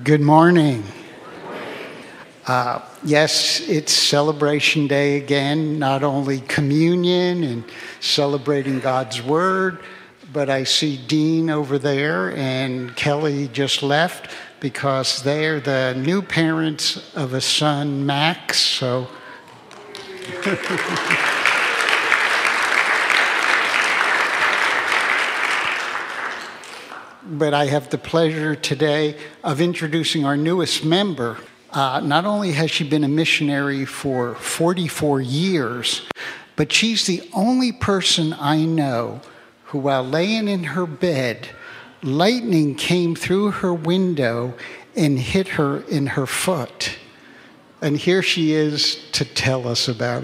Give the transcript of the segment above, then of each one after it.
Good morning. Yes, it's Celebration Day again, not only communion and celebrating God's Word, but I see Dean over there and Kelly just left because they're the new parents of a son, Max, so... But I have the pleasure today of introducing our newest member. Not only has she been a missionary for 44 years, but she's the only person I know who, while laying in her bed, lightning came through her window and hit her in her foot. And here she is to tell us about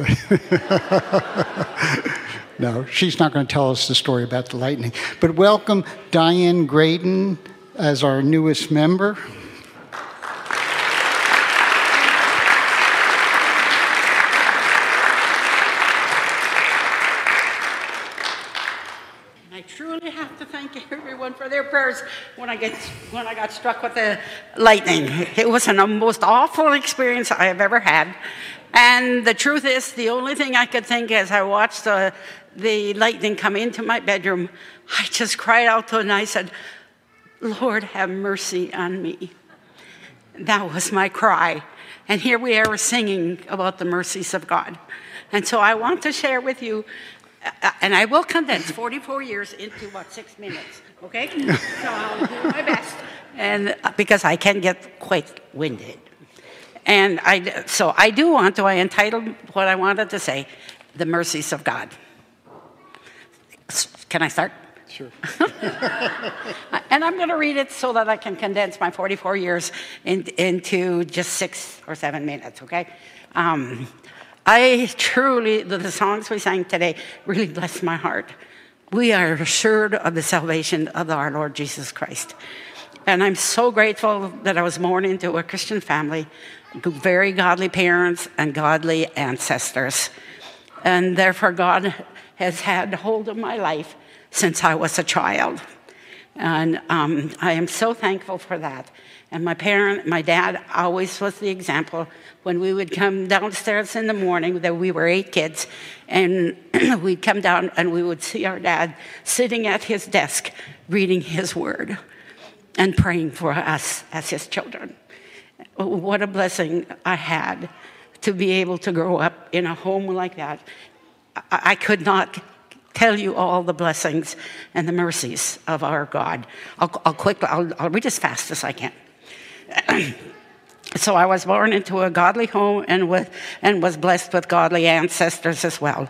it. No, she's not going to tell us the story about the lightning. But welcome Diane Graydon as our newest member. I truly have to thank everyone for their prayers when I got struck with the lightning. It was the most awful experience I have ever had. And the truth is, the only thing I could think as I watched the lightning come into my bedroom, I just cried out to it and I said, Lord, have mercy on me. That was my cry. And here we are singing about the mercies of God. And so I want to share with you, and I will condense 44 years into, 6 minutes, okay? So I'll do my best, and because I can get quite winded. And I entitled what I wanted to say, The Mercies of God. Can I start? Sure. And I'm going to read it so that I can condense my 44 years into just 6 or 7 minutes, okay? The songs we sang today really blessed my heart. We are assured of the salvation of our Lord Jesus Christ. And I'm so grateful that I was born into a Christian family, very godly parents and godly ancestors. And therefore, God has had hold of my life since I was a child. And I am so thankful for that. And my dad always was the example. When we would come downstairs in the morning, that we were 8 kids, and we'd come down and we would see our dad sitting at his desk reading his word and praying for us as his children. What a blessing I had to be able to grow up in a home like that. I could not tell you all the blessings and the mercies of our God. I'll read as fast as I can. So I was born into a godly home and was blessed with godly ancestors as well.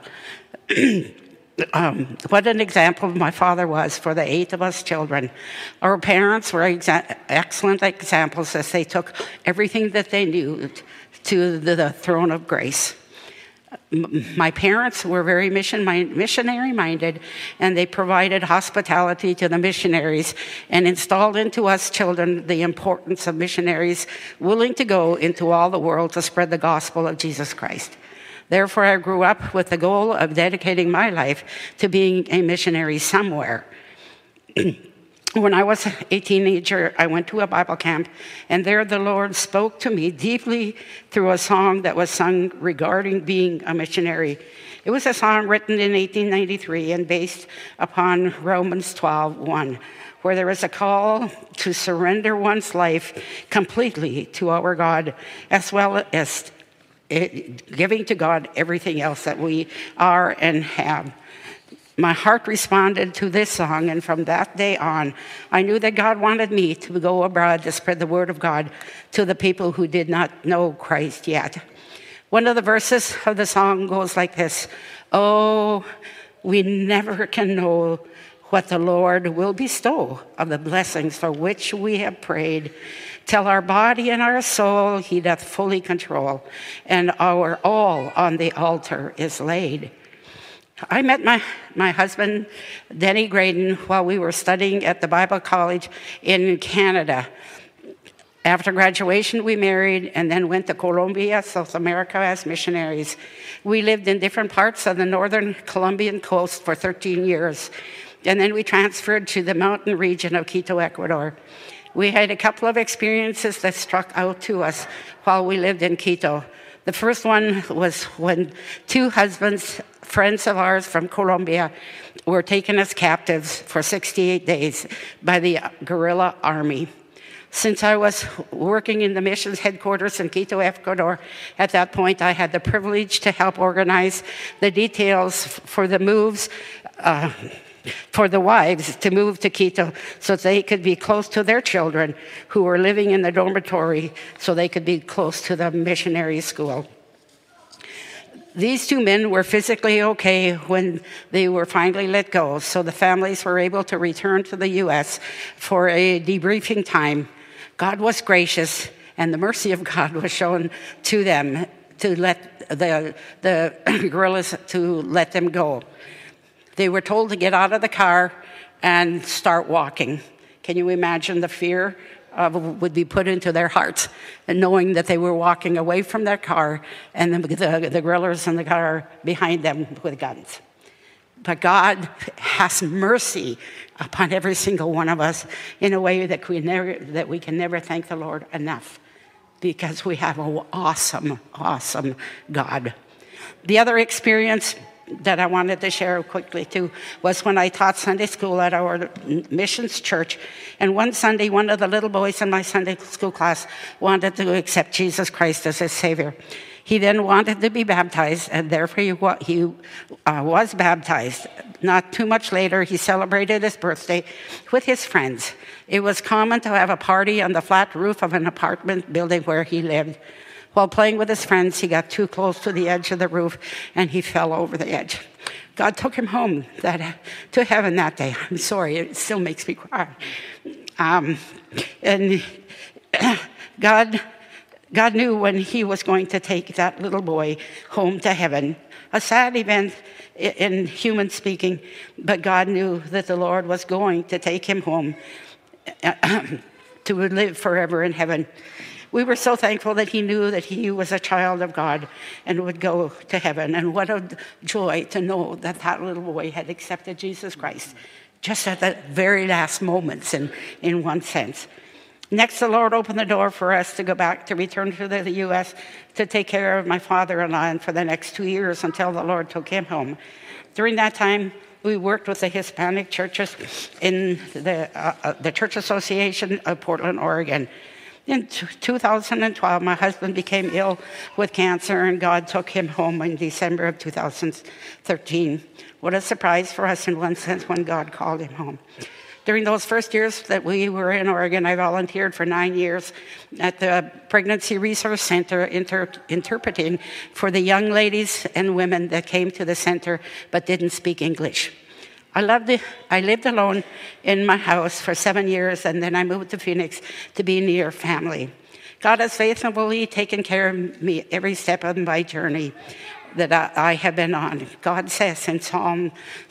What an example my father was for the 8 of us children. Our parents were excellent examples as they took everything that they knew to the throne of grace. My parents were very missionary-minded, and they provided hospitality to the missionaries and installed into us children the importance of missionaries willing to go into all the world to spread the gospel of Jesus Christ. Therefore, I grew up with the goal of dedicating my life to being a missionary somewhere. When I was a teenager, I went to a Bible camp, and there the Lord spoke to me deeply through a song that was sung regarding being a missionary. It was a song written in 1893 and based upon Romans 12:1, where there is a call to surrender one's life completely to our God, as well as giving to God everything else that we are and have. My heart responded to this song, and from that day on, I knew that God wanted me to go abroad to spread the word of God to the people who did not know Christ yet. One of the verses of the song goes like this: "Oh, we never can know what the Lord will bestow of the blessings for which we have prayed, till our body and our soul he doth fully control, and our all on the altar is laid." I met my husband, Denny Graydon, while we were studying at the Bible College in Canada. After graduation, we married and then went to Colombia, South America, as missionaries. We lived in different parts of the northern Colombian coast for 13 years, and then we transferred to the mountain region of Quito, Ecuador. We had a couple of experiences that struck out to us while we lived in Quito. The first one was when two husbands, friends of ours from Colombia, were taken as captives for 68 days by the guerrilla army. Since I was working in the missions headquarters in Quito, Ecuador, at that point I had the privilege to help organize the details for the moves, for the wives to move to Quito so they could be close to their children who were living in the dormitory so they could be close to the missionary school. These two men were physically okay when they were finally let go, so the families were able to return to the U.S. for a debriefing time. God was gracious, and the mercy of God was shown to them to let the guerrillas to let them go. They were told to get out of the car and start walking. Can you imagine the fear would be put into their hearts, and knowing that they were walking away from their car and the guerrillas in the car behind them with guns? But God has mercy upon every single one of us in a way that we can never thank the Lord enough, because we have an awesome, awesome God. The other experience that I wanted to share quickly too was when I taught Sunday school at our missions church. And one Sunday, one of the little boys in my Sunday school class wanted to accept Jesus Christ as his Savior. He then wanted to be baptized, and therefore he was baptized. Not too much later, he celebrated his birthday with his friends. It was common to have a party on the flat roof of an apartment building where he lived. While playing with his friends, he got too close to the edge of the roof, and he fell over the edge. God took him home to heaven that day. I'm sorry, it still makes me cry. And God knew when he was going to take that little boy home to heaven. A sad event in human speaking, but God knew that the Lord was going to take him home to live forever in heaven. We were so thankful that he knew that he was a child of God and would go to heaven. And what a joy to know that that little boy had accepted Jesus Christ just at the very last moments in one sense. Next, the Lord opened the door for us to go back, to return to the U.S. to take care of my father-in-law, and for the next 2 years until the Lord took him home. During that time, we worked with the Hispanic churches in the Church Association of Portland, Oregon. In 2012, my husband became ill with cancer, and God took him home in December of 2013. What a surprise for us in one sense when God called him home. During those first years that we were in Oregon, I volunteered for 9 years at the Pregnancy Resource Center interpreting for the young ladies and women that came to the center but didn't speak English. I lived alone in my house for 7 years, and then I moved to Phoenix to be near family. God has faithfully taken care of me every step of my journey that I have been on. God says in Psalm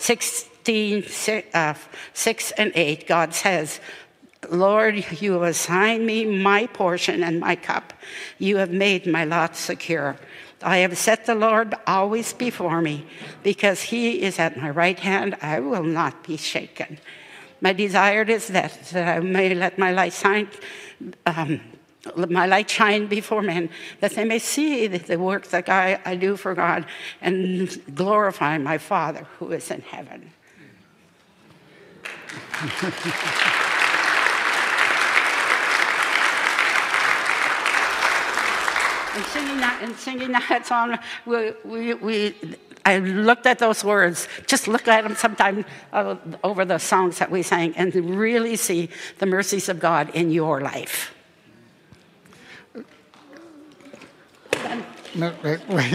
6 and 8, God says, Lord, you have assigned me my portion and my cup. You have made my lot secure. I have set the Lord always before me. Because he is at my right hand, I will not be shaken. My desire is that I may let my light shine before men, that they may see the work that I do for God and glorify my Father who is in heaven. And singing that song, I looked at those words, just look at them sometime over the songs that we sang, and really see the mercies of God in your life. No, wait.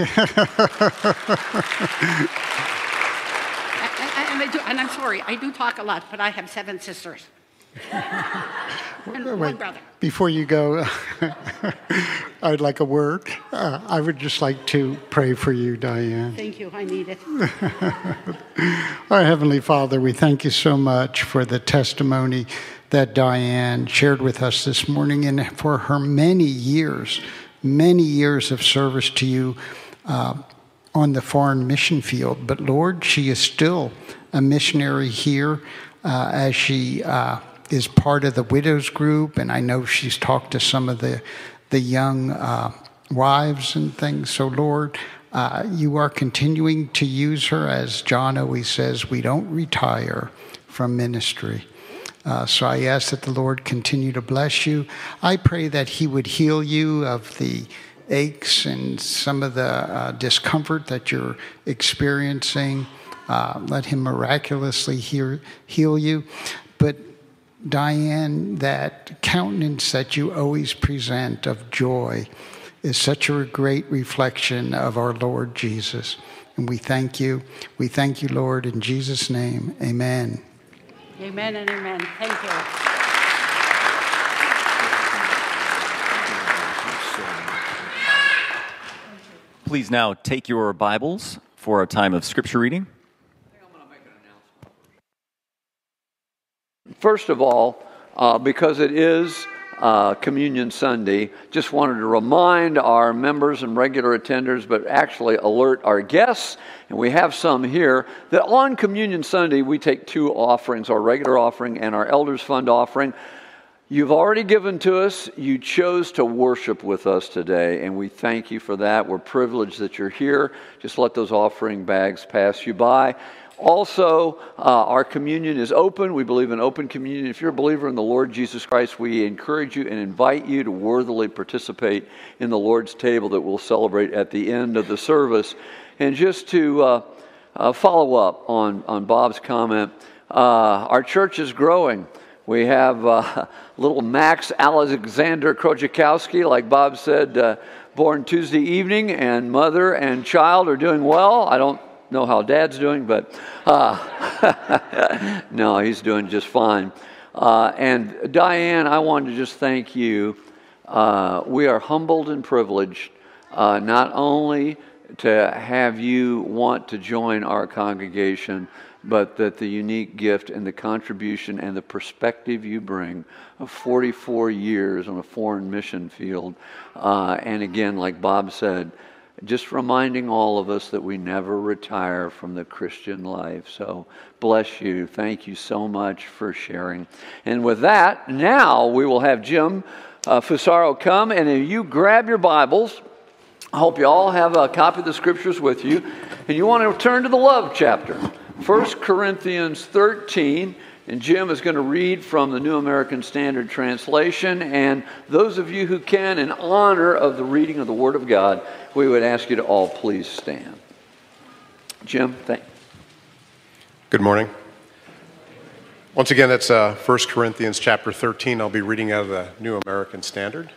And I'm sorry, I do talk a lot, but I have 7 sisters. And one brother. Before you go, I'd like a word. I would just like to pray for you, Diane. Thank you, I need it. Our Heavenly Father, we thank you so much for the testimony that Diane shared with us this morning, and for her many years of service to you on the foreign mission field. But Lord, she is still a missionary here as she is part of the widows group, and I know she's talked to some of the young wives and things. So Lord, you are continuing to use her. As John always says, we don't retire from ministry. So I ask that the Lord continue to bless you. I pray that he would heal you of the aches and some of the discomfort that you're experiencing. Let him miraculously heal you. But Diane, that countenance that you always present of joy is such a great reflection of our Lord Jesus. And we thank you. We thank you, Lord, in Jesus' name. Amen. Amen and amen. Thank you. Please now take your Bibles for a time of scripture reading. First of all, because it is Communion Sunday, just wanted to remind our members and regular attenders, but actually alert our guests, and we have some here, that on Communion Sunday we take two offerings, our regular offering and our Elders Fund offering. You've already given to us. You chose to worship with us today, and we thank you for that. We're privileged that you're here. Just let those offering bags pass you by. Also, our communion is open. We believe in open communion. If you're a believer in the Lord Jesus Christ, we encourage you and invite you to worthily participate in the Lord's table that we'll celebrate at the end of the service. And just to follow up on Bob's comment, our church is growing. We have little Max Alexander Krojakowski, like Bob said, born Tuesday evening, and mother and child are doing well. I don't know how Dad's doing, but no, he's doing just fine. And Diane, I wanted to just thank you. We are humbled and privileged not only to have you want to join our congregation, but that the unique gift and the contribution and the perspective you bring of 44 years on a foreign mission field. And again, like Bob said, just reminding all of us that we never retire from the Christian life. So bless you. Thank you so much for sharing. And with that, now we will have Jim Fusaro come. And if you grab your Bibles, I hope you all have a copy of the Scriptures with you. And you want to turn to the love chapter, 1 Corinthians 13. And Jim is going to read from the New American Standard Translation. And those of you who can, in honor of the reading of the Word of God, we would ask you to all please stand. Jim, thank you. Good morning. Once again, it's 1 Corinthians chapter 13. I'll be reading out of the New American Standard.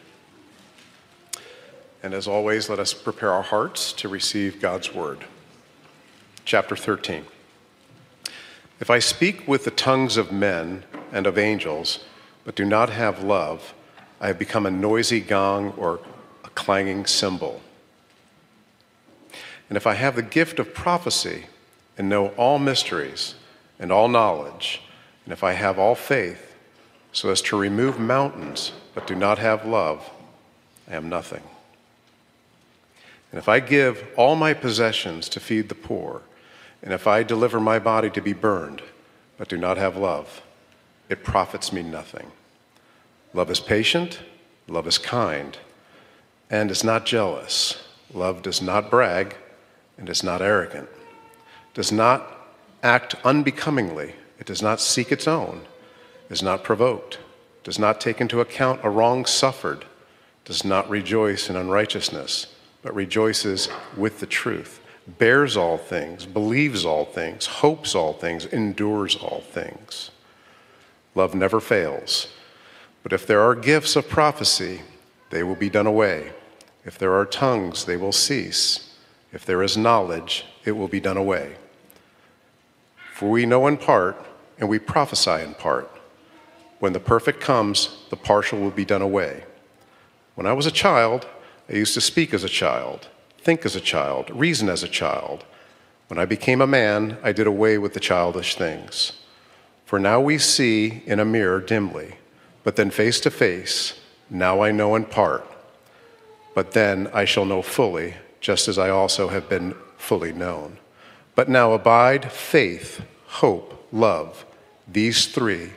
And as always, let us prepare our hearts to receive God's Word. Chapter 13. If I speak with the tongues of men and of angels, but do not have love, I have become a noisy gong or a clanging cymbal. And if I have the gift of prophecy and know all mysteries and all knowledge, and if I have all faith so as to remove mountains, but do not have love, I am nothing. And if I give all my possessions to feed the poor, and if I deliver my body to be burned, but do not have love, it profits me nothing. Love is patient, love is kind, and is not jealous. Love does not brag, and is not arrogant, does not act unbecomingly, it does not seek its own, is not provoked, does not take into account a wrong suffered, does not rejoice in unrighteousness, but rejoices with the truth, bears all things, believes all things, hopes all things, endures all things. Love never fails. But if there are gifts of prophecy, they will be done away. If there are tongues, they will cease. If there is knowledge, it will be done away. For we know in part, and we prophesy in part. When the perfect comes, the partial will be done away. When I was a child, I used to speak as a child, think as a child, reason as a child. When I became a man, I did away with the childish things. For now we see in a mirror dimly, but then face to face. Now I know in part, but then I shall know fully, just as I also have been fully known. But now abide faith, hope, love, these three,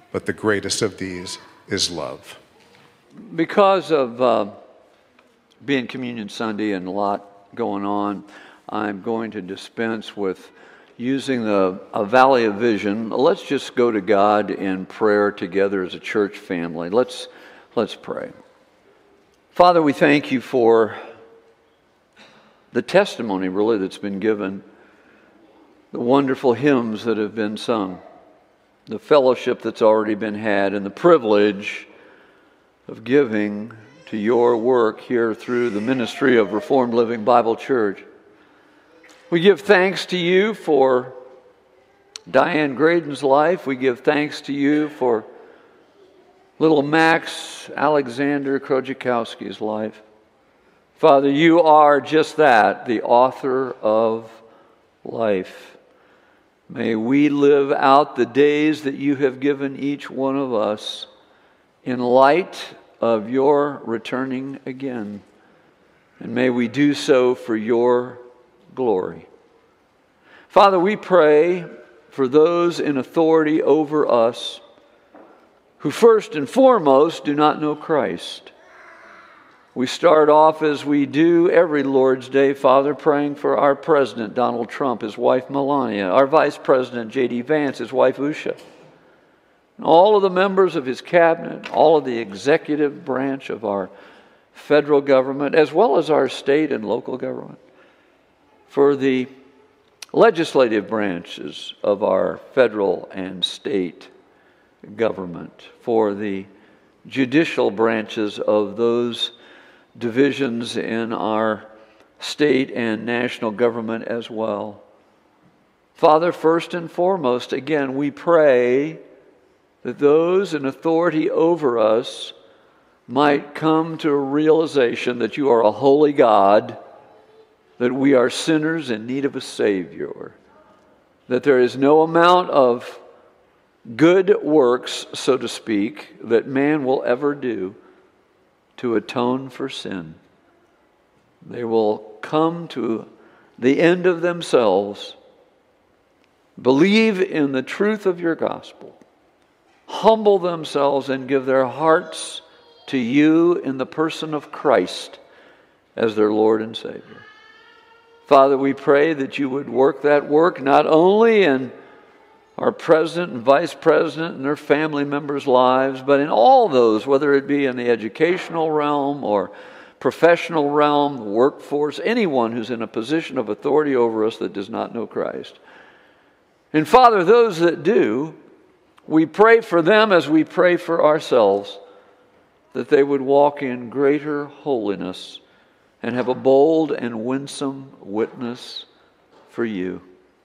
but the greatest of these is love. Because of being Communion Sunday and a lot going on, I'm going to dispense with using a Valley of Vision. Let's just go to God in prayer together as a church family. Let's pray. Father, we thank you for the testimony, really, that's been given, the wonderful hymns that have been sung, the fellowship that's already been had, and the privilege of giving to your work here through the ministry of Reformed Living Bible Church. We give thanks to you for Diane Graydon's life. We give thanks to you for little Max Alexander Krojikowski's life. Father, you are just that, the author of life. May we live out the days that you have given each one of us in light of your returning again. And may we do so for your glory. Father, we pray for those in authority over us who first and foremost do not know Christ. We start off as we do every Lord's Day, Father, praying for our President, Donald Trump, his wife, Melania, our Vice President, J.D. Vance, his wife, Usha, and all of the members of his cabinet, all of the executive branch of our federal government, as well as our state and local government, for the legislative branches of our federal and state government, for the judicial branches of those divisions in our state and national government as well. Father, first and foremost, again, we pray that those in authority over us might come to a realization that you are a holy God, that we are sinners in need of a Savior, that there is no amount of good works, so to speak, that man will ever do to atone for sin. They will come to the end of themselves, believe in the truth of your gospel, humble themselves and give their hearts to you in the person of Christ as their Lord and Savior. Father, we pray that you would work that work not only in our president and vice president and their family members' lives, but in all those, whether it be in the educational realm or professional realm, the workforce, anyone who's in a position of authority over us that does not know Christ. And Father, those that do, we pray for them as we pray for ourselves, that they would walk in greater holiness and have a bold and winsome witness for you.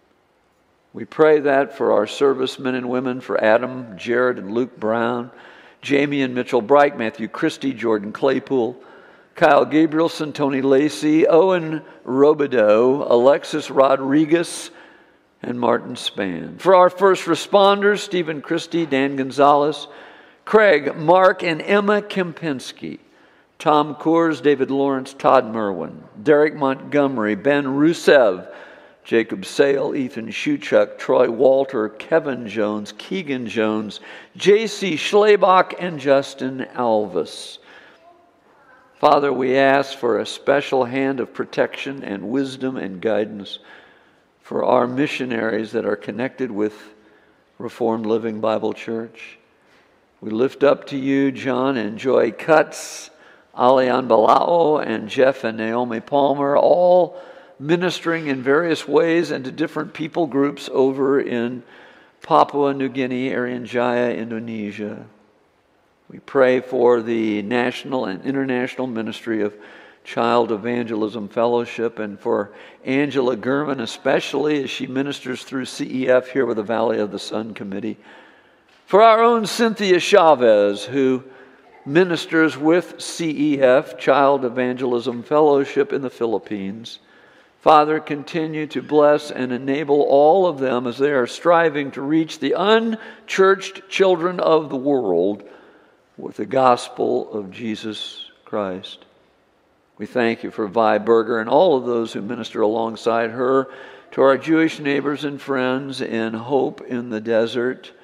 We pray that for our servicemen and women, for Adam, Jared, and Luke Brown, Jamie and Mitchell Bright, Matthew Christie, Jordan Claypool, Kyle Gabrielson, Tony Lacey, Owen Robideau, Alexis Rodriguez, and Martin Spann. For our first responders, Stephen Christie, Dan Gonzalez, Craig, Mark, and Emma Kempinski, Tom Coors, David Lawrence, Todd Merwin, Derek Montgomery, Ben Rusev, Jacob Sale, Ethan Shuchuk, Troy Walter, Kevin Jones, Keegan Jones, J.C. Schlebach, and Justin Alvis. Father, we ask for a special hand of protection and wisdom and guidance for our missionaries that are connected with Reformed Living Bible Church. We lift up to you John and Joy Cutts, Alian Balao, and Jeff and Naomi Palmer, all ministering in various ways and to different people groups over in Papua New Guinea, Irian Jaya, Indonesia. We pray for the national and international ministry of Child Evangelism Fellowship and for Angela Gurman, especially as she ministers through CEF here with the Valley of the Sun Committee. For our own Cynthia Chavez, who ministers with CEF, Child Evangelism Fellowship in the Philippines. Father, continue to bless and enable all of them as they are striving to reach the unchurched children of the world with the gospel of Jesus Christ. We thank you for Vi Berger and all of those who minister alongside her, to our Jewish neighbors and friends in Hope in the Desert,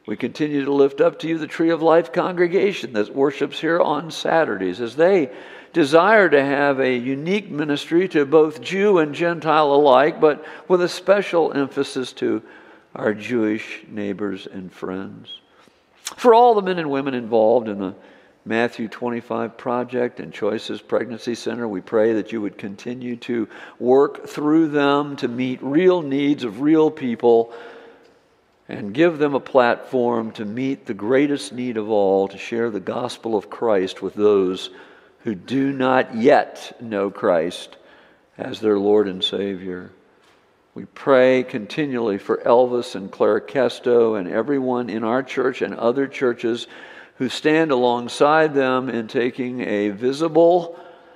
We continue to lift up to you the Tree of Life congregation that worships here on Saturdays, as they desire to have a unique ministry to both Jew and Gentile alike, but with a special emphasis to our Jewish neighbors and friends. For all the men and women involved in the Matthew 25 Project and Choices Pregnancy Center, we pray that you would continue to work through them to meet real needs of real people and give them a platform to meet the greatest need of all, to share the gospel of Christ with those who do not yet know Christ as their Lord and Savior. We pray continually for Elvis and Claire Kesto and everyone in our church and other churches who stand alongside them in taking a visible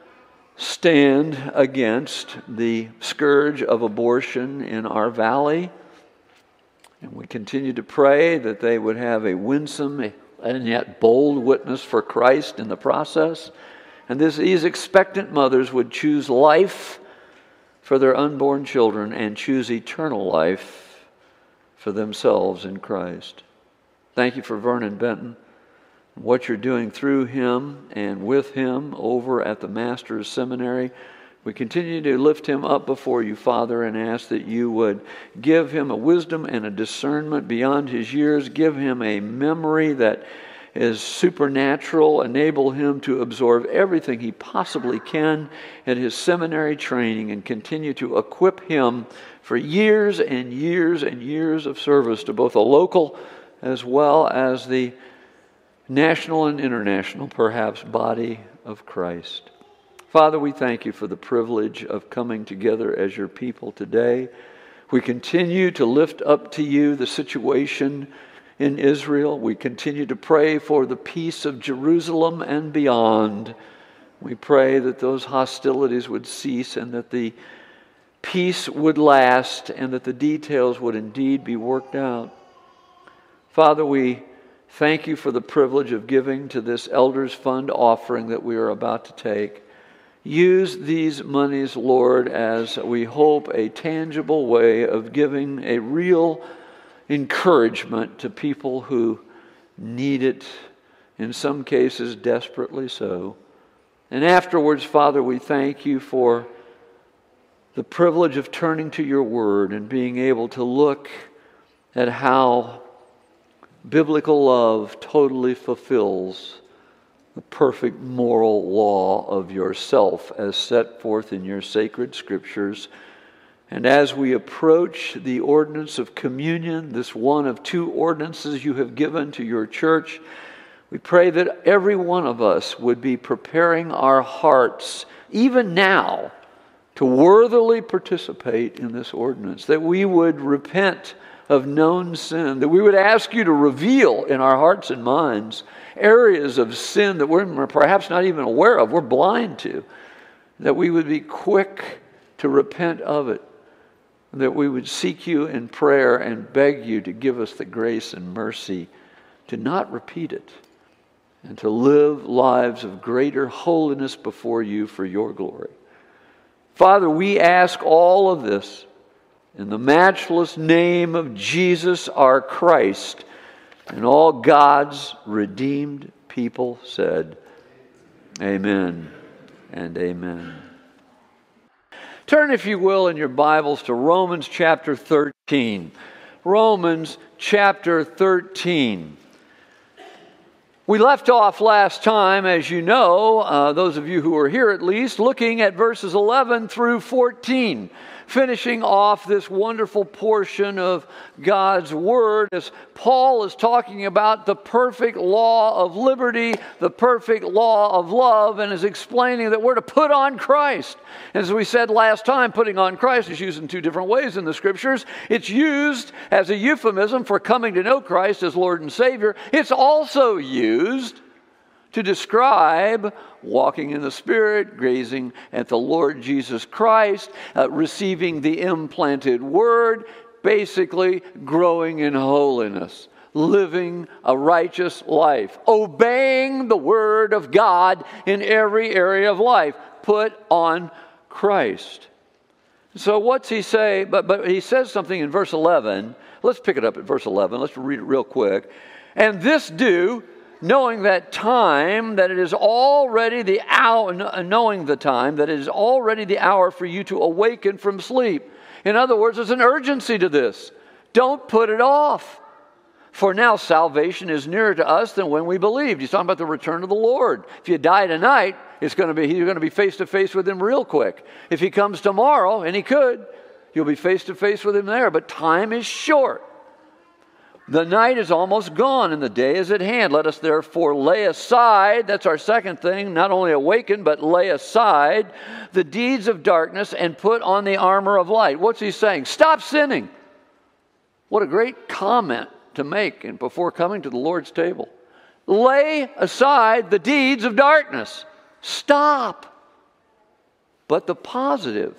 stand against the scourge of abortion in our valley. And we continue to pray that they would have a winsome and yet bold witness for Christ in the process. And these expectant mothers would choose life for their unborn children and choose eternal life for themselves in Christ. Thank you for Vernon Benton, what you're doing through him and with him over at the Master's Seminary. We continue to lift him up before you, Father, and ask that you would give him a wisdom and a discernment beyond his years. Give him a memory that is supernatural. Enable him to absorb everything he possibly can at his seminary training and continue to equip him for years and years and years of service to both a local as well as the national and international, perhaps, body of Christ. Father, we thank you for the privilege of coming together as your people today. We continue to lift up to you the situation in Israel. We continue to pray for the peace of Jerusalem and beyond. We pray that those hostilities would cease and that the peace would last and that the details would indeed be worked out. Father, we thank you for the privilege of giving to this Elders Fund offering that we are about to take. Use these monies, Lord, as we hope a tangible way of giving a real encouragement to people who need it, in some cases desperately so. And afterwards, Father, we thank you for the privilege of turning to your word and being able to look at how biblical love totally fulfills the perfect moral law of yourself as set forth in your sacred scriptures. And as we approach the ordinance of communion, this one of two ordinances you have given to your church, we pray that every one of us would be preparing our hearts, even now, to worthily participate in this ordinance, that we would repent of known sin, that we would ask you to reveal in our hearts and minds areas of sin that we're perhaps not even aware of, we're blind to, that we would be quick to repent of it, that we would seek you in prayer and beg you to give us the grace and mercy to not repeat it and to live lives of greater holiness before you for your glory. Father, we ask all of this in the matchless name of Jesus our Christ, and all God's redeemed people said, Amen and amen. Turn, if you will, in your Bibles to Romans chapter 13. Romans chapter 13. We left off last time, as you know, those of you who were here at least, looking at verses 11 through 14, finishing off this wonderful portion of God's Word as Paul is talking about the perfect law of liberty, the perfect law of love, and is explaining that we're to put on Christ. As we said last time, putting on Christ is used in two different ways in the Scriptures. It's used as a euphemism for coming to know Christ as Lord and Savior. It's also used to describe walking in the Spirit, gazing at the Lord Jesus Christ, receiving the implanted Word, basically growing in holiness, living a righteous life, obeying the Word of God in every area of life. Put on Christ. So what's he say? But he says something in verse 11. Let's pick it up at verse 11. Let's read it real quick. And this do, knowing that time, that it is already the hour, knowing the time, that it is already the hour for you to awaken from sleep. In other words, there's an urgency to this. Don't put it off. For now salvation is nearer to us than when we believed. He's talking about the return of the Lord. If you die tonight, you're going to be face to face with him real quick. If he comes tomorrow, and he could, you'll be face to face with him there. But time is short. The night is almost gone and the day is at hand. Let us therefore lay aside, that's our second thing, not only awaken, but lay aside the deeds of darkness and put on the armor of light. What's he saying? Stop sinning. What a great comment to make and before coming to the Lord's table. Lay aside the deeds of darkness. Stop. But the positive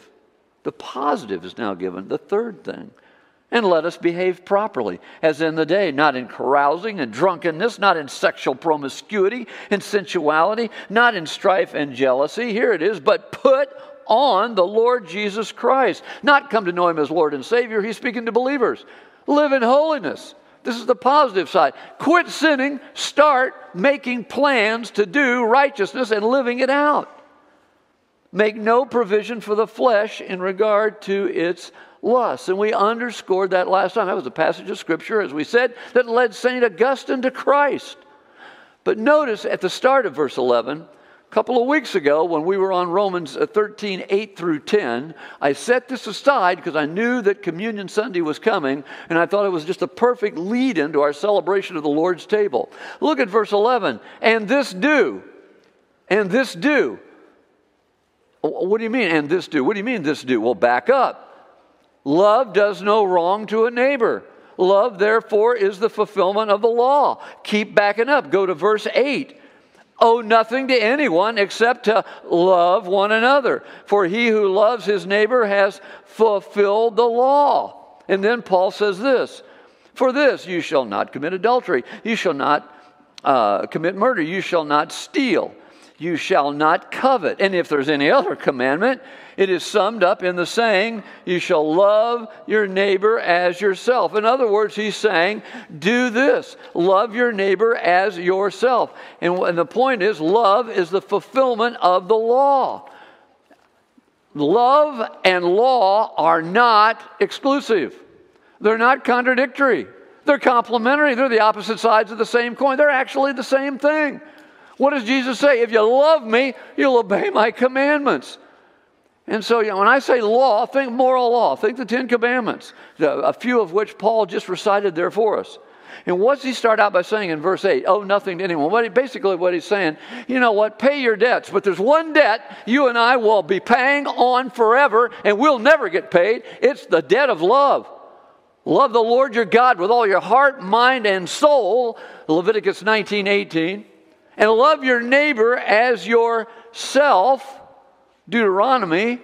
is now given, the third thing. And let us behave properly, as in the day, not in carousing and drunkenness, not in sexual promiscuity and sensuality, not in strife and jealousy. Here it is, but put on the Lord Jesus Christ. Not come to know him as Lord and Savior. He's speaking to believers. Live in holiness. This is the positive side. Quit sinning. Start making plans to do righteousness and living it out. Make no provision for the flesh in regard to its lusts. And we underscored that last time. That was a passage of Scripture, as we said, that led St. Augustine to Christ. But notice at the start of verse 11, a couple of weeks ago when we were on Romans 13, 8 through 10, I set this aside because I knew that Communion Sunday was coming, and I thought it was just a perfect lead-in to our celebration of the Lord's table. Look at verse 11. And this do. And this do. What do you mean, and this do? What do you mean, this do? Well, back up. Love does no wrong to a neighbor. Love, therefore, is the fulfillment of the law. Keep backing up. Go to verse 8. Owe nothing to anyone except to love one another. For he who loves his neighbor has fulfilled the law. And then Paul says this. For this, you shall not commit adultery. You shall not commit murder. You shall not steal. You shall not covet. And if there's any other commandment, it is summed up in the saying, you shall love your neighbor as yourself. In other words, he's saying, do this. Love your neighbor as yourself. And the point is, love is the fulfillment of the law. Love and law are not exclusive. They're not contradictory. They're complementary. They're the opposite sides of the same coin. They're actually the same thing. What does Jesus say? If you love me, you'll obey my commandments. And so, when I say law, think moral law. Think the Ten Commandments, a few of which Paul just recited there for us. And what's he start out by saying in verse 8? Owe nothing to anyone. Basically what he's saying, you know what, pay your debts. But there's one debt you and I will be paying on forever, and we'll never get paid. It's the debt of love. Love the Lord your God with all your heart, mind, and soul, Leviticus 19:18. And love your neighbor as yourself, Deuteronomy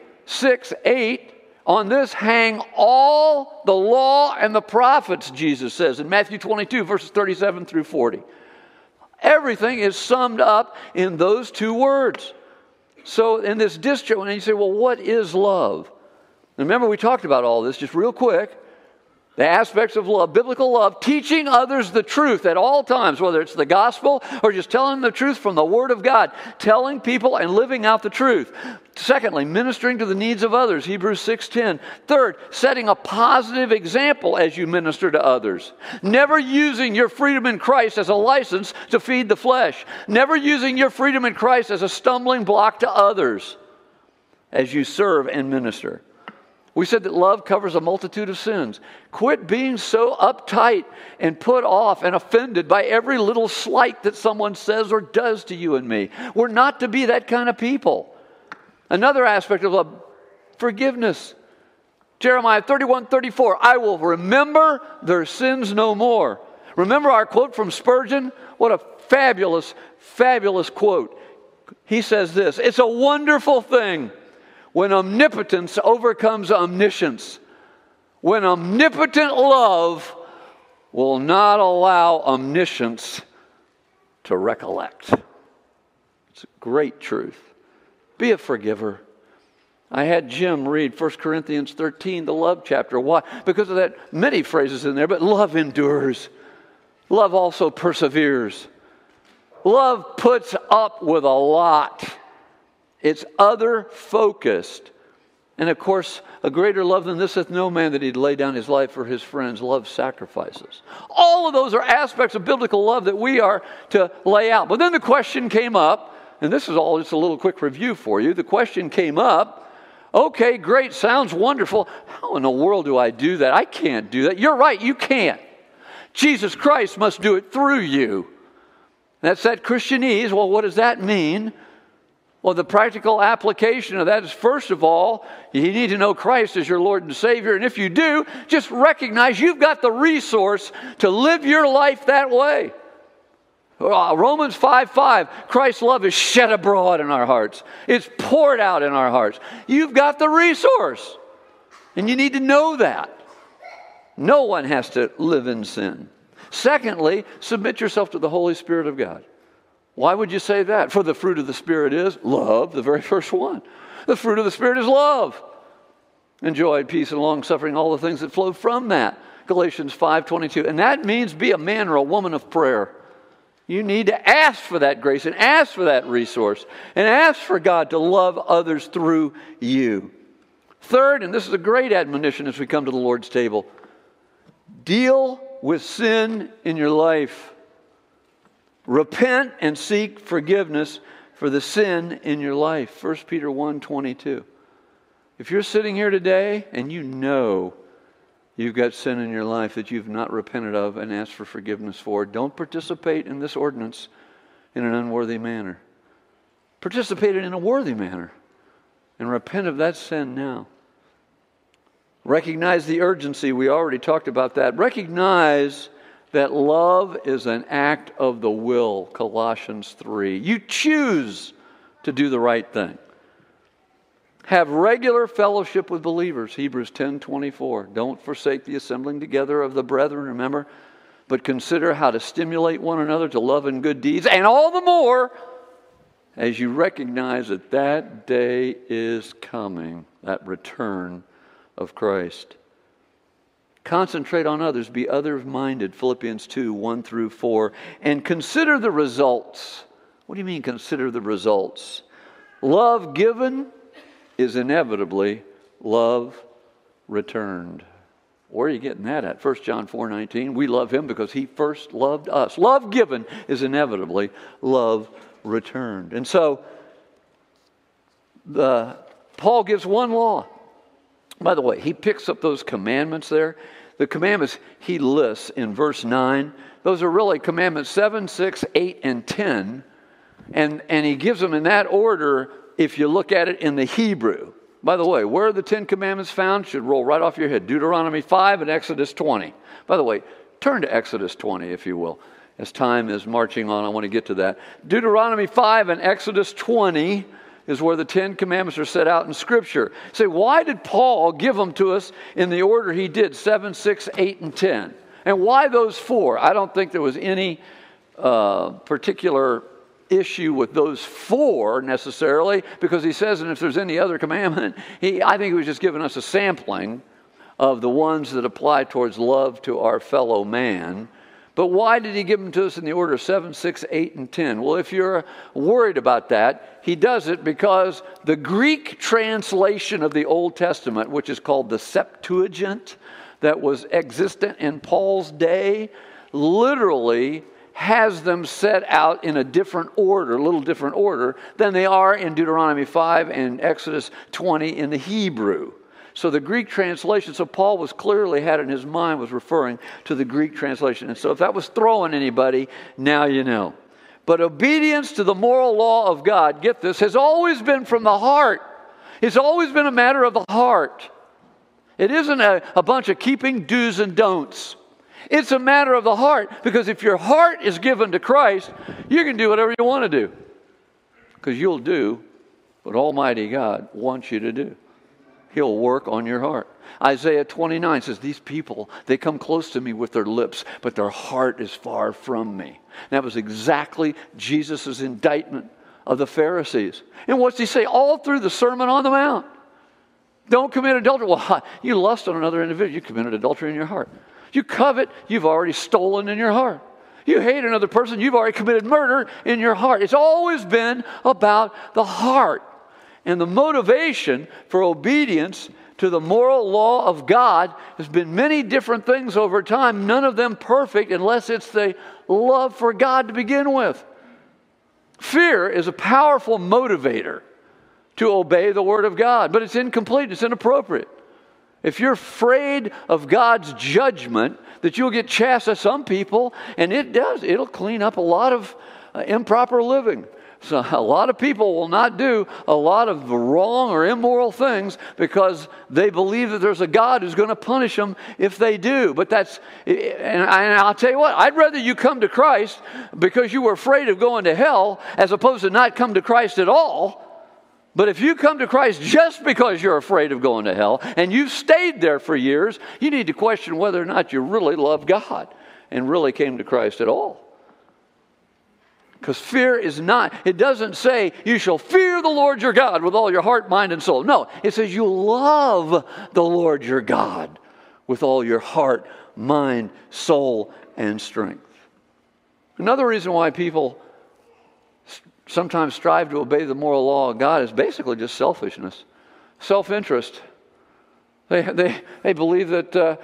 6:8. On this hang all the law and the prophets, Jesus says in Matthew 22, verses 37 through 40. Everything is summed up in those two words. So in this district, when you say, well, what is love? Remember, we talked about all this just real quick. The aspects of love, biblical love, teaching others the truth at all times, whether it's the gospel or just telling them the truth from the Word of God, telling people and living out the truth. Secondly, ministering to the needs of others, Hebrews 6:10. Third, setting a positive example as you minister to others. Never using your freedom in Christ as a license to feed the flesh. Never using your freedom in Christ as a stumbling block to others as you serve and minister. We said that love covers a multitude of sins. Quit being so uptight and put off and offended by every little slight that someone says or does to you and me. We're not to be that kind of people. Another aspect of love, forgiveness. Jeremiah 31:34, I will remember their sins no more. Remember our quote from Spurgeon? What a fabulous, fabulous quote. He says this, it's a wonderful thing when omnipotence overcomes omniscience, when omnipotent love will not allow omniscience to recollect. It's a great truth. Be a forgiver. I had Jim read 1 Corinthians 13, the love chapter. Why? Because of that many phrases in there, but love endures. Love also perseveres. Love puts up with a lot. It's other-focused. And of course, a greater love than this hath no man, that he'd lay down his life for his friends. Love sacrifices. All of those are aspects of biblical love that we are to lay out. But then the question came up, and this is all just a little quick review for you. The question came up, okay, great, sounds wonderful. How in the world do I do that? I can't do that. You're right, you can't. Jesus Christ must do it through you. That's that Christianese. Well, what does that mean? Well, the practical application of that is, first of all, you need to know Christ as your Lord and Savior. And if you do, just recognize you've got the resource to live your life that way. Romans 5:5, Christ's love is shed abroad in our hearts. It's poured out in our hearts. You've got the resource. And you need to know that. No one has to live in sin. Secondly, submit yourself to the Holy Spirit of God. Why would you say that? For the fruit of the Spirit is love, the very first one. The fruit of the Spirit is love. And joy, peace, and long-suffering, all the things that flow from that. Galatians 5:22. And that means be a man or a woman of prayer. You need to ask for that grace and ask for that resource and ask for God to love others through you. Third, and this is a great admonition as we come to the Lord's table, deal with sin in your life. Repent and seek forgiveness for the sin in your life. 1 Peter 1:22. If you're sitting here today and you know you've got sin in your life that you've not repented of and asked for forgiveness for, don't participate in this ordinance in an unworthy manner. Participate in a worthy manner and repent of that sin now. Recognize the urgency. We already talked about that. Recognize that love is an act of the will. Colossians 3. You choose to do the right thing. Have regular fellowship with believers. Hebrews 10:24. Don't forsake the assembling together of the brethren, remember, but consider how to stimulate one another to love and good deeds, and all the more as you recognize that that day is coming, that return of Christ. Concentrate on others, be other-minded, Philippians 2:1-4, and consider the results. What do you mean, consider the results? Love given is inevitably love returned. Where are you getting that at? 1 John 4:19, we love him because he first loved us. Love given is inevitably love returned. And so, Paul gives one law. By the way, he picks up those commandments there. The commandments he lists in verse 9, those are really commandments 7, 6, 8, and 10. And he gives them in that order if you look at it in the Hebrew. By the way, where are the 10 commandments found? Should roll right off your head. Deuteronomy 5 and Exodus 20. By the way, turn to Exodus 20, if you will. As time is marching on, I want to get to that. Deuteronomy 5 and Exodus 20 is where the 10 commandments are set out in Scripture. Say, why did Paul give them to us in the order he did, 7, 6, 8, and 10? And why those 4? I don't think there was any particular issue with those 4 necessarily, because he says, and if there's any other commandment, I think he was just giving us a sampling of the ones that apply towards love to our fellow man. But why did he give them to us in the order of 7, 6, 8, and 10? Well, if you're worried about that, he does it because the Greek translation of the Old Testament, which is called the Septuagint, that was existent in Paul's day, literally has them set out in a different order, a little different order, than they are in Deuteronomy 5 and Exodus 20 in the Hebrew. So the Greek translation, so Paul was clearly had in his mind, was referring to the Greek translation. And so if that was throwing anybody, now you know. But obedience to the moral law of God, get this, has always been from the heart. It's always been a matter of the heart. It isn't a bunch of keeping do's and don'ts. It's a matter of the heart, because if your heart is given to Christ, you can do whatever you want to do, because you'll do what Almighty God wants you to do. He'll work on your heart. Isaiah 29 says, these people, they come close to me with their lips, but their heart is far from me. And that was exactly Jesus' indictment of the Pharisees. And what's he say all through the Sermon on the Mount? Don't commit adultery. Well, you lust on another individual, you committed adultery in your heart. You covet, you've already stolen in your heart. You hate another person, you've already committed murder in your heart. It's always been about the heart. And the motivation for obedience to the moral law of God has been many different things over time, none of them perfect unless it's the love for God to begin with. Fear is a powerful motivator to obey the Word of God, but it's incomplete, it's inappropriate. If you're afraid of God's judgment, that you'll get chastised, some people, and it'll clean up a lot of improper living. So a lot of people will not do a lot of wrong or immoral things because they believe that there's a God who's going to punish them if they do. But and I'll tell you what, I'd rather you come to Christ because you were afraid of going to hell as opposed to not come to Christ at all. But if you come to Christ just because you're afraid of going to hell and you've stayed there for years, you need to question whether or not you really love God and really came to Christ at all. Because fear is not, it doesn't say you shall fear the Lord your God with all your heart, mind, and soul. No, it says you love the Lord your God with all your heart, mind, soul, and strength. Another reason why people sometimes strive to obey the moral law of God is basically just selfishness, self-interest. They believe that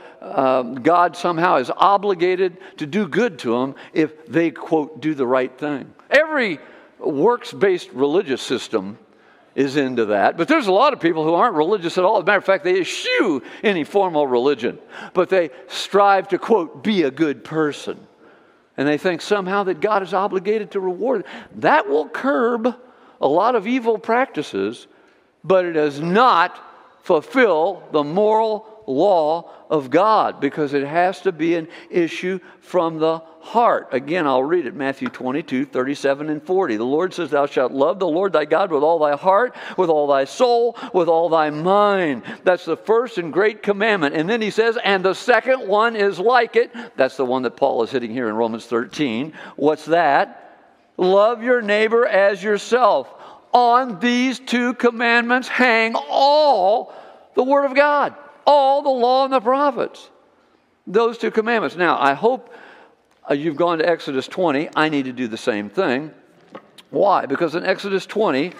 God somehow is obligated to do good to them if they, quote, do the right thing. Every works-based religious system is into that. But there's a lot of people who aren't religious at all. As a matter of fact, they eschew any formal religion. But they strive to, quote, be a good person. And they think somehow that God is obligated to reward them. That will curb a lot of evil practices, but it does not fulfill the moral law of God because it has to be an issue from the heart. Again, I'll read it, Matthew 22, 37 and 40. The Lord says, thou shalt love the Lord thy God with all thy heart, with all thy soul, with all thy mind. That's the first and great commandment. And then he says, and the second one is like it. That's the one that Paul is hitting here in Romans 13. What's that? Love your neighbor as yourself. On these two commandments hang all the Word of God, all the law and the prophets. Those two commandments. Now, I hope you've gone to Exodus 20. I need to do the same thing. Why? Because in Exodus 20,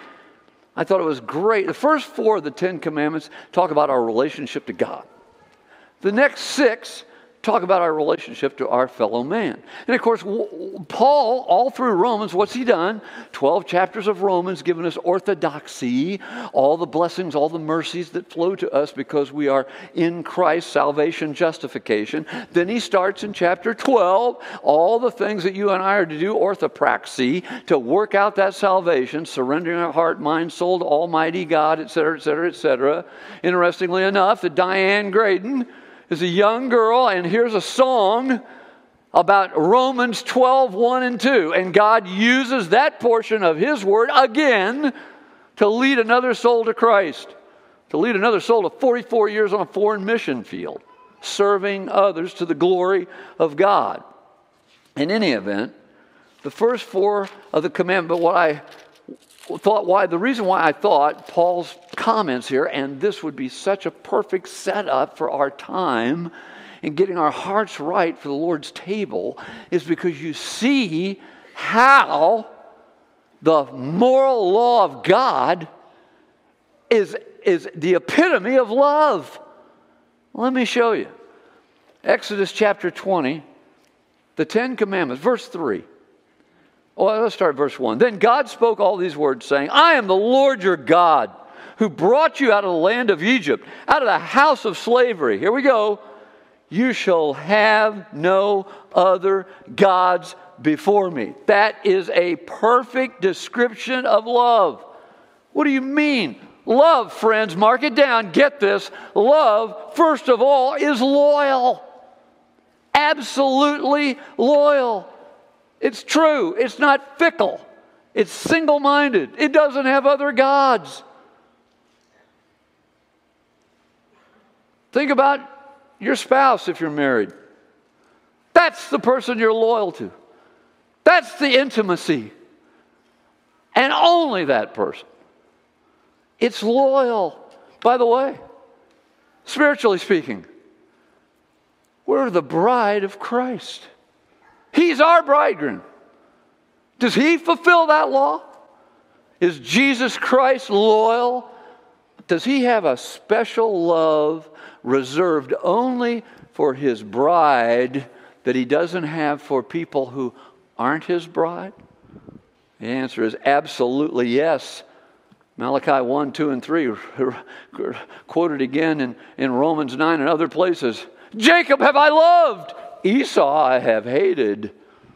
I thought it was great. The first 4 of the 10 commandments talk about our relationship to God. The next 6 talk about our relationship to our fellow man. And of course, Paul, all through Romans, what's he done? 12 chapters of Romans giving us orthodoxy, all the blessings, all the mercies that flow to us because we are in Christ, salvation, justification. Then he starts in chapter 12, all the things that you and I are to do, orthopraxy, to work out that salvation, surrendering our heart, mind, soul to Almighty God, etc., etc., etc. Interestingly enough, that Diane Graydon is a young girl, and here's a song about Romans 12, 1 and 2. And God uses that portion of His Word again to lead another soul to Christ, to lead another soul to 44 years on a foreign mission field, serving others to the glory of God. In any event, the first 4 of the commandment, the reason why I thought Paul's comments here, and this would be such a perfect setup for our time in getting our hearts right for the Lord's table, is because you see how the moral law of God is the epitome of love. Let me show you. Exodus chapter 20, the 10 commandments, verse 3. Well, let's start verse 1. Then God spoke all these words, saying, I am the Lord your God, who brought you out of the land of Egypt, out of the house of slavery. Here we go. You shall have no other gods before me. That is a perfect description of love. What do you mean? Love, friends, mark it down, get this. Love, first of all, is loyal. Absolutely loyal. It's true. It's not fickle. It's single-minded. It doesn't have other gods. Think about your spouse if you're married. That's the person you're loyal to. That's the intimacy. And only that person. It's loyal. By the way, Spiritually speaking, we're the bride of Christ. He's our bridegroom. Does He fulfill that law? Is Jesus Christ loyal? Does He have a special love reserved only for His bride that He doesn't have for people who aren't His bride? The answer is absolutely yes. Malachi 1, 2, and 3, quoted again in Romans 9 and other places. Jacob have I loved, Esau I have hated.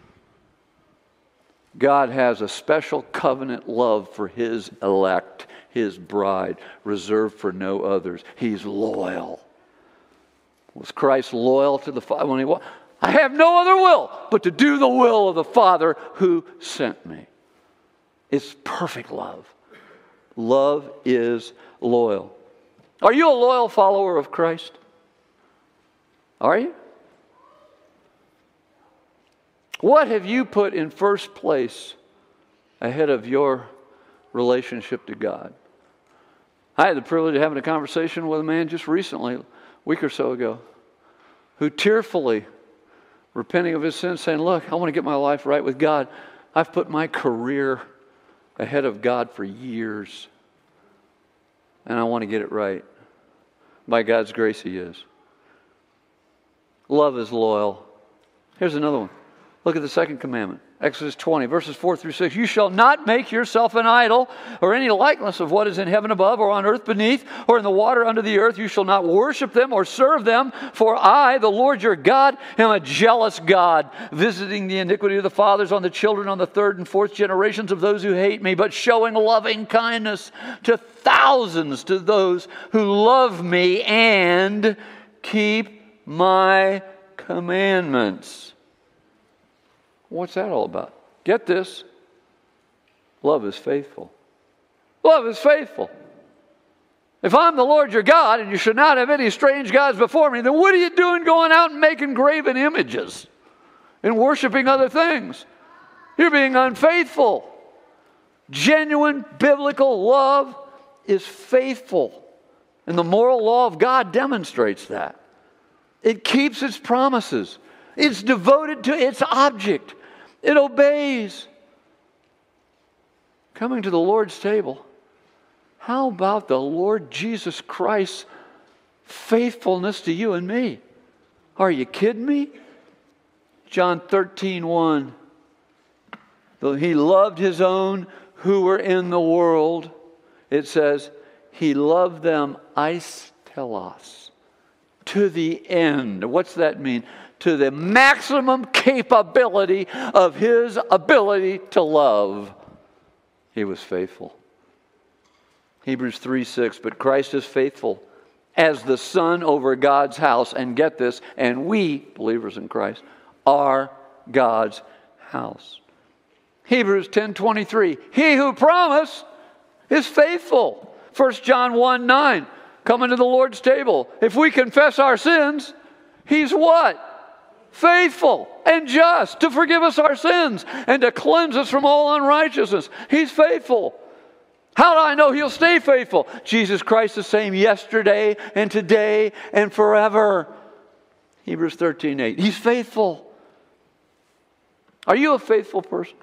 God has a special covenant love for His elect, His bride, reserved for no others. He's loyal. Was Christ loyal to the Father when He I have no other will but to do the will of the Father who sent me. It's perfect love. Love is loyal. Are you a loyal follower of Christ? Are you? What have you put in first place ahead of your relationship to God? I had the privilege of having a conversation with a man just recently, a week or so ago, who tearfully, repenting of his sins, saying, look, I want to get my life right with God. I've put my career ahead of God for years, and I want to get it right. By God's grace, He is. Love is loyal. Here's another one. Look at the second commandment. Exodus 20, verses 4 through 6. You shall not make yourself an idol or any likeness of what is in heaven above or on earth beneath or in the water under the earth. You shall not worship them or serve them. For I, the Lord your God, am a jealous God, visiting the iniquity of the fathers on the children on the third and fourth generations of those who hate me, but showing loving kindness to thousands to those who love me and keep my commandments. What's that all about? Get this. Love is faithful. Love is faithful. If I'm the Lord your God and you should not have any strange gods before me, then what are you doing going out and making graven images and worshiping other things? You're being unfaithful. Genuine biblical love is faithful. And the moral law of God demonstrates that. It keeps its promises. It's devoted to its object. It obeys. Coming to the Lord's table. How about the Lord Jesus Christ's faithfulness to you and me? Are you kidding me? John 13:1. Though He loved His own who were in the world, it says, He loved them aistelos, to the end. What's that mean? To the maximum capability of His ability to love. He was faithful. Hebrews 3:6, but Christ is faithful as the Son over God's house. And get this, and we, believers in Christ, are God's house. Hebrews 10:23, He who promised is faithful. 1 John 1:9, coming to the Lord's table. If we confess our sins, He's what? Faithful and just to forgive us our sins and to cleanse us from all unrighteousness. He's faithful. How do I know He'll stay faithful? Jesus Christ the same yesterday and today and forever. Hebrews 13:8. He's faithful. Are you a faithful person?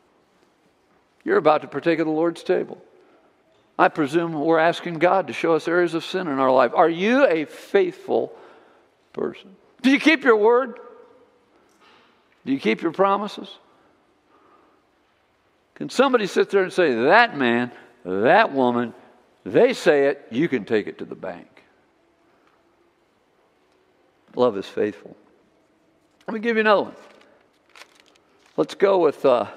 You're about to partake of the Lord's table. I presume we're asking God to show us areas of sin in our life. Are you a faithful person? Do you keep your word? Do you keep your promises? Can somebody sit there and say, that man, that woman, they say it, you can take it to the bank? Love is faithful. Let me give you another one. Let's go with the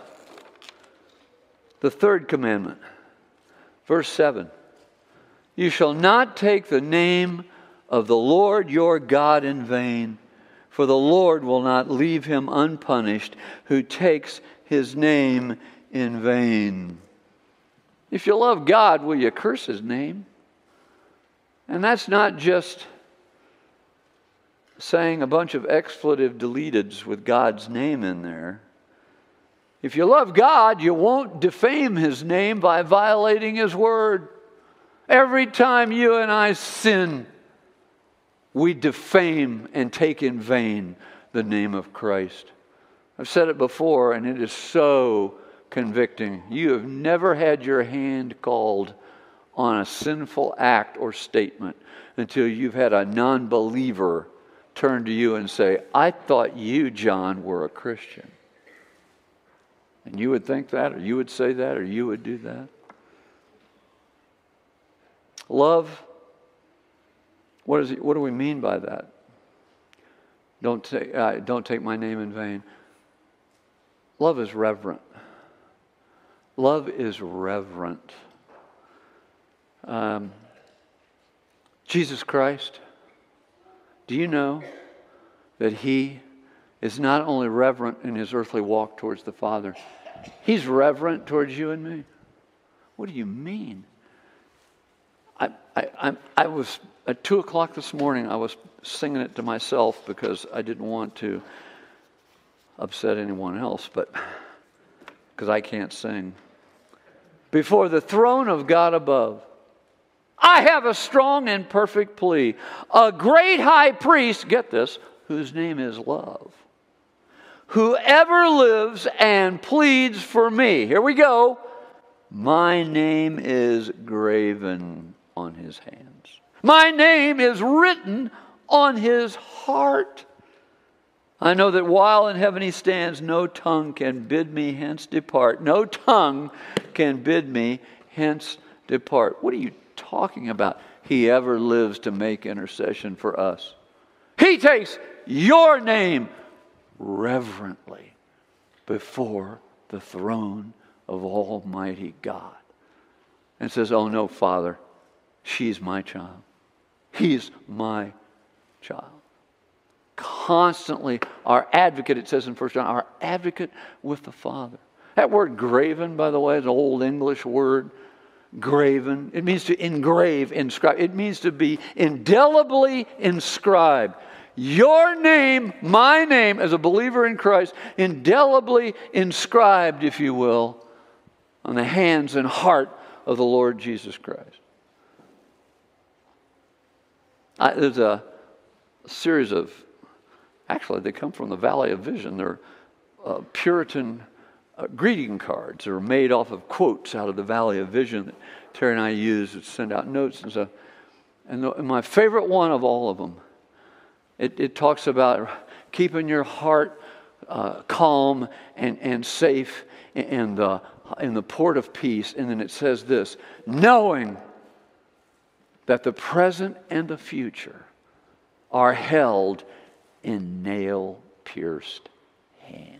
third commandment. Verse 7. You shall not take the name of the Lord your God in vain, for the Lord will not leave him unpunished who takes His name in vain. If you love God, will you curse His name? And that's not just saying a bunch of expletive deleteds with God's name in there. If you love God, you won't defame His name by violating His word. Every time you and I sin, we defame and take in vain the name of Christ. I've said it before, and it is so convicting. You have never had your hand called on a sinful act or statement until you've had a non-believer turn to you and say, I thought you, John, were a Christian. And you would think that, or you would say that, or you would do that. Love, what do we mean by that? Don't take my name in vain. Love is reverent. Love is reverent. Jesus Christ, do you know that He is not only reverent in His earthly walk towards the Father, He's reverent towards you and me? What do you mean? I was, at 2 o'clock this morning, I was singing it to myself because I didn't want to upset anyone else, but because I can't sing. Before the throne of God above, I have a strong and perfect plea. A great high priest, get this, whose name is love. Whoever lives and pleads for me. Here we go. My name is graven on his hands. My name is written on his heart. I know that while in heaven he stands, no tongue can bid me hence depart. No tongue can bid me hence depart. What are you talking about? He ever lives to make intercession for us. He takes your name reverently before the throne of Almighty God and says, oh no, Father, she's my child. He's my child. Constantly, our advocate, it says in 1 John, our advocate with the Father. That word graven, by the way, is an old English word. Graven. It means to engrave, inscribe. It means to be indelibly inscribed. Your name, my name, as a believer in Christ, indelibly inscribed, if you will, on the hands and heart of the Lord Jesus Christ. There's a series of, actually they come from the Valley of Vision. They're Puritan greeting cards that are made off of quotes out of the Valley of Vision that Terry and I use to send out notes and stuff. And my favorite one of all of them, it talks about keeping your heart calm and safe in the port of peace. And then it says this, knowing that the present and the future are held in nail-pierced hands.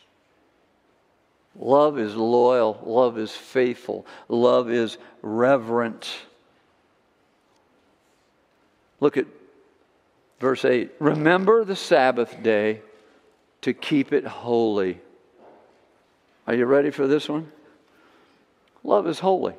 Love is loyal. Love is faithful. Love is reverent. Look at verse 8. Remember the Sabbath day to keep it holy. Are you ready for this one? Love is holy.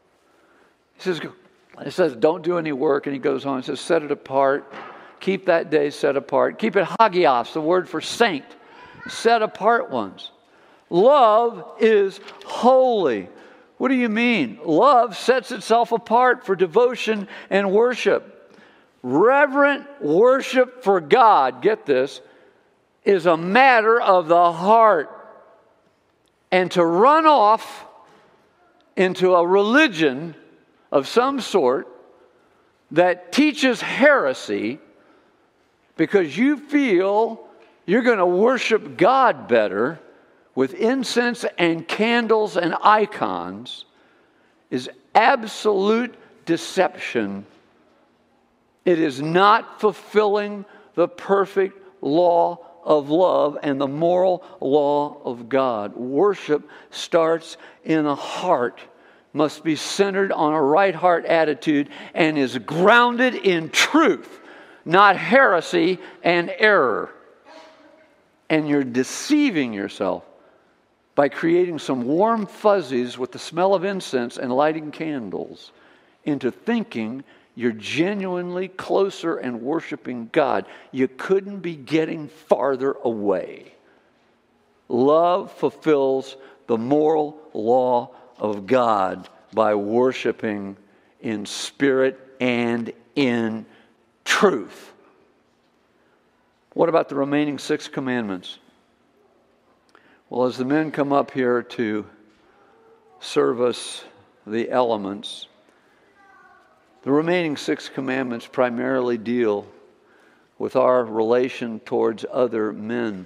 It says, don't do any work. And he goes on and says, set it apart. Keep that day set apart. Keep it hagios, the word for saint. Set apart ones. Love is holy. What do you mean? Love sets itself apart for devotion and worship. Reverent worship for God, get this, is a matter of the heart. And to run off into a religion of some sort that teaches heresy because you feel you're going to worship God better with incense and candles and icons is absolute deception. It is not fulfilling the perfect law of love and the moral law of God. Worship starts in the heart, must be centered on a right heart attitude, and is grounded in truth, not heresy and error. And you're deceiving yourself by creating some warm fuzzies with the smell of incense and lighting candles into thinking you're genuinely closer and worshiping God. You couldn't be getting farther away. Love fulfills the moral law of God by worshiping in spirit and in truth. What about the remaining 6 commandments? Well, as the men come up here to serve us the elements, the remaining 6 commandments primarily deal with our relation towards other men.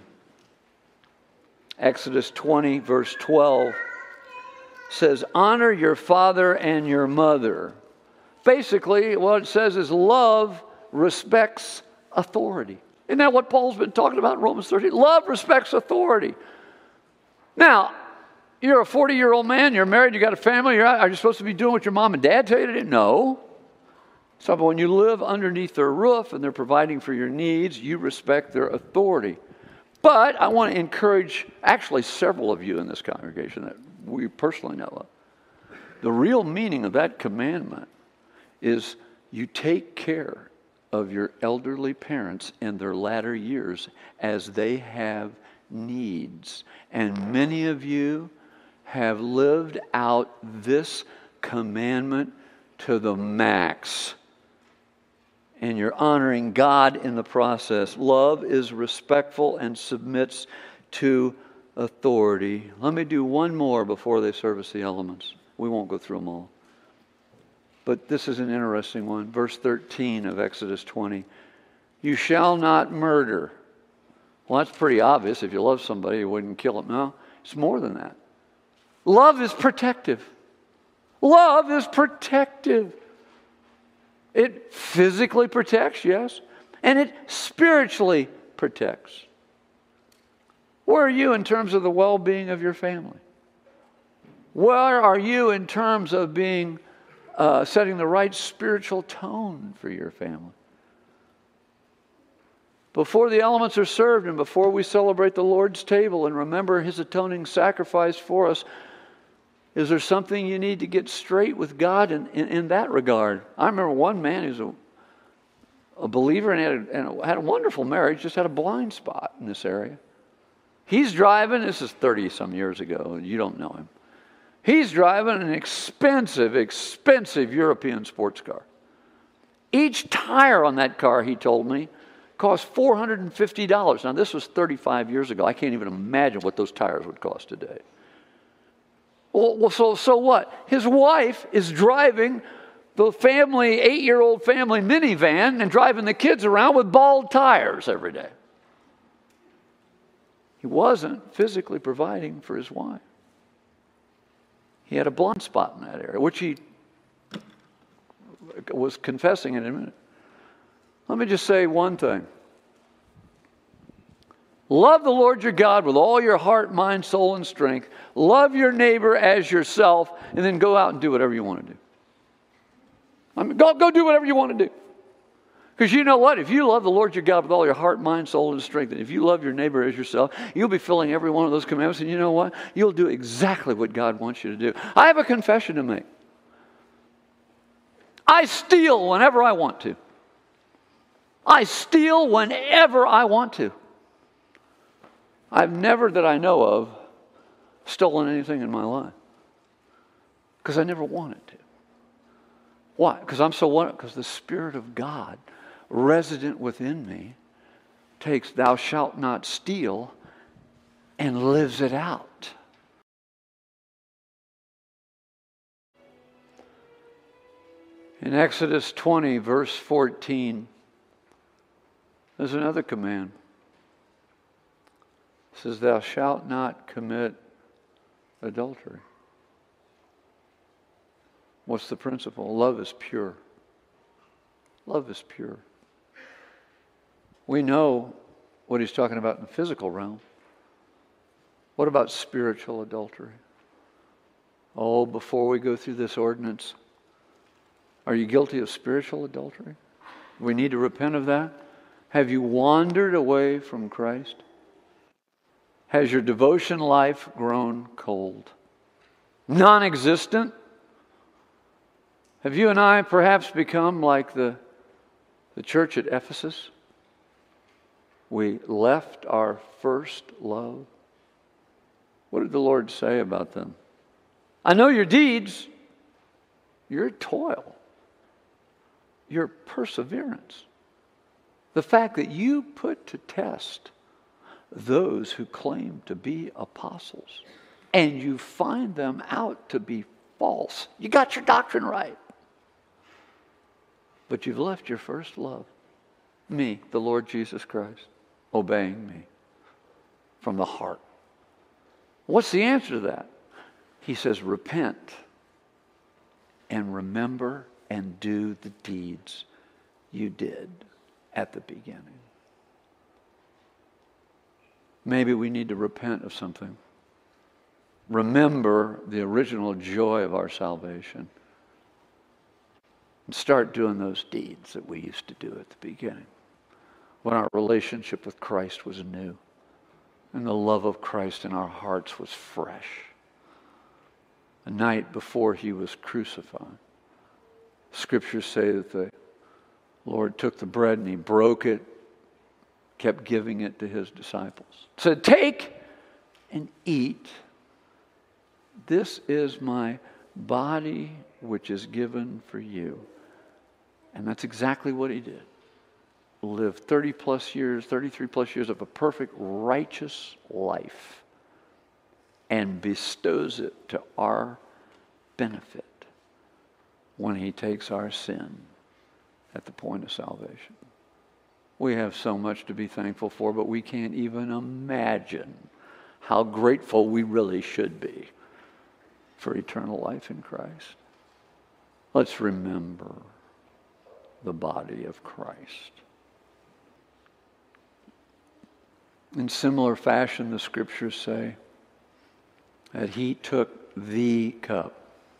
Exodus 20, verse 12 says, honor your father and your mother. Basically, what it says is love respects authority. Isn't that what Paul's been talking about in Romans 13? Love respects authority. Now, you're a 40-year-old man, you're married, you got a family, are you supposed to be doing what your mom and dad tell you to do? No. So when you live underneath their roof and they're providing for your needs, you respect their authority. But I want to encourage actually several of you in this congregation that we personally know of. The real meaning of that commandment is you take care of your elderly parents in their latter years as they have needs. And many of you have lived out this commandment to the max. And you're honoring God in the process. Love is respectful and submits to authority. Let me do one more before they serve us the elements. We won't go through them all. But this is an interesting one. Verse 13 of Exodus 20. You shall not murder. Well, that's pretty obvious. If you love somebody, you wouldn't kill them. No, it's more than that. Love is protective. Love is protective. It physically protects, yes, and it spiritually protects. Where are you in terms of the well-being of your family? Where are you in terms of being setting the right spiritual tone for your family? Before the elements are served and before we celebrate the Lord's table and remember His atoning sacrifice for us, is there something you need to get straight with God in that regard? I remember one man who's a believer and had a wonderful marriage, just had a blind spot in this area. He's driving, this is 30-some years ago, you don't know him. He's driving an expensive European sports car. Each tire on that car, he told me, cost $450. Now, this was 35 years ago. I can't even imagine what those tires would cost today. Well, so what? His wife is driving the family, 8-year-old family minivan and driving the kids around with bald tires every day. He wasn't physically providing for his wife. He had a blind spot in that area, which he was confessing in a minute. Let me just say one thing. Love the Lord your God with all your heart, mind, soul, and strength. Love your neighbor as yourself, and then go out and do whatever you want to do. I mean, go do whatever you want to do. Because you know what? If you love the Lord your God with all your heart, mind, soul, and strength, and if you love your neighbor as yourself, you'll be filling every one of those commandments, and you know what? You'll do exactly what God wants you to do. I have a confession to make. I steal whenever I want to. I steal whenever I want to. I've never, that I know of, stolen anything in my life. Because I never wanted to. Why? Because the Spirit of God, resident within me, takes "thou shalt not steal" and lives it out. In Exodus 20, verse 14, there's another command. It says, "Thou shalt not commit adultery." What's the principle? Love is pure. Love is pure. We know what he's talking about in the physical realm. What about spiritual adultery? Oh, before we go through this ordinance, are you guilty of spiritual adultery? We need to repent of that. Have you wandered away from Christ? Has your devotion life grown cold? Non-existent? Have you and I perhaps become like the church at Ephesus? We left our first love. What did the Lord say about them? I know your deeds, your toil, your perseverance, The fact that you put to test those who claim to be apostles and you find them out to be false. You got your doctrine right. But you've left your first love. Me, the Lord Jesus Christ, obeying me from the heart. What's the answer to that? He says, repent and remember and do the deeds you did at the beginning. Maybe we need to repent of something. Remember the original joy of our salvation. And start doing those deeds that we used to do at the beginning, when our relationship with Christ was new and the love of Christ in our hearts was fresh. The night before he was crucified, Scriptures say that the Lord took the bread and he broke it, kept giving it to his disciples. Said, take and eat. This is my body which is given for you. And that's exactly what he did. Lived 30 plus years, 33 plus years of a perfect righteous life and bestows it to our benefit when he takes our sin at the point of salvation. We have so much to be thankful for, but we can't even imagine how grateful we really should be for eternal life in Christ. Let's remember the body of Christ. In similar fashion, the Scriptures say that he took the cup.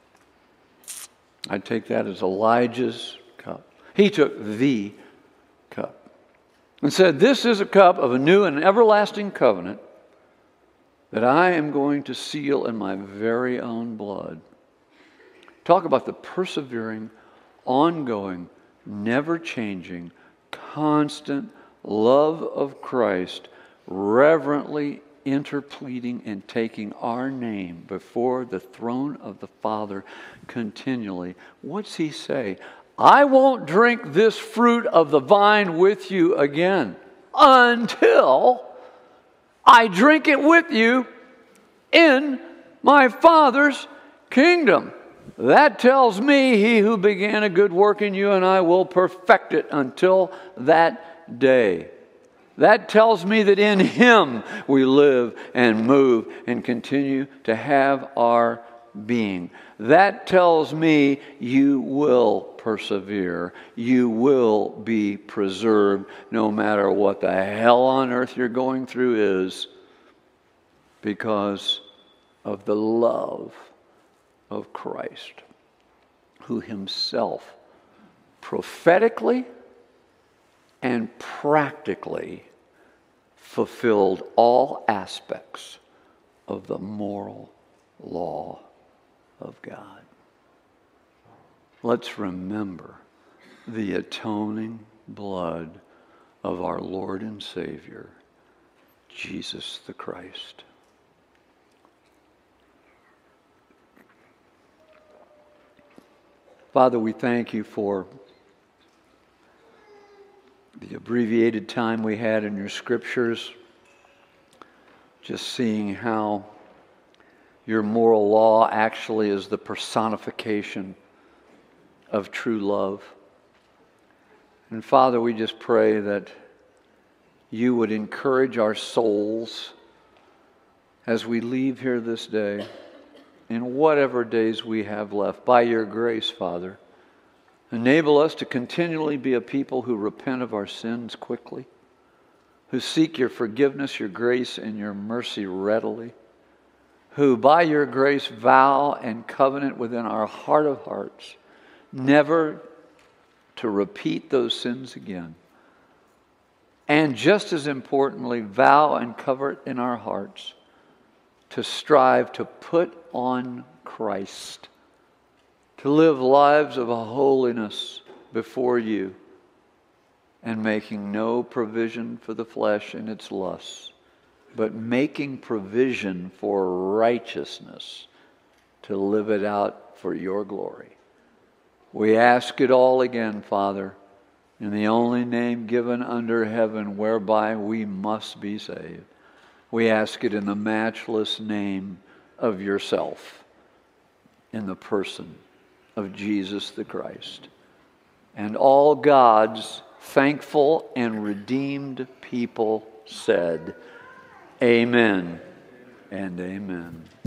I take that as Elijah's cup. He took the cup and said, this is a cup of a new and everlasting covenant that I am going to seal in my very own blood. Talk about the persevering, ongoing, never-changing, constant love of Christ, reverently interpleading and taking our name before the throne of the Father continually. What's he say? I won't drink this fruit of the vine with you again until I drink it with you in my Father's kingdom. That tells me he who began a good work in you and I will perfect it until that day. That tells me that in him we live and move and continue to have our being. That tells me you will persevere. You will be preserved no matter what the hell on earth you're going through is, because of the love of Christ, who himself prophetically and practically fulfilled all aspects of the moral law of God. Let's remember the atoning blood of our Lord and Savior, Jesus the Christ. Father, we thank you for the abbreviated time we had in your Scriptures, just seeing how your moral law actually is the personification of true love. And Father, we just pray that you would encourage our souls as we leave here this day, in whatever days we have left, by your grace, Father. Enable us to continually be a people who repent of our sins quickly, who seek your forgiveness, your grace, and your mercy readily, who by your grace vow and covenant within our heart of hearts never to repeat those sins again. And just as importantly, vow and covet in our hearts to strive to put on Christ, to live lives of holiness before you, and making no provision for the flesh and its lusts, but making provision for righteousness, to live it out for your glory. We ask it all again, Father, in the only name given under heaven whereby we must be saved. We ask it in the matchless name of yourself, in the person of Jesus the Christ. And all God's thankful and redeemed people said, Amen and amen.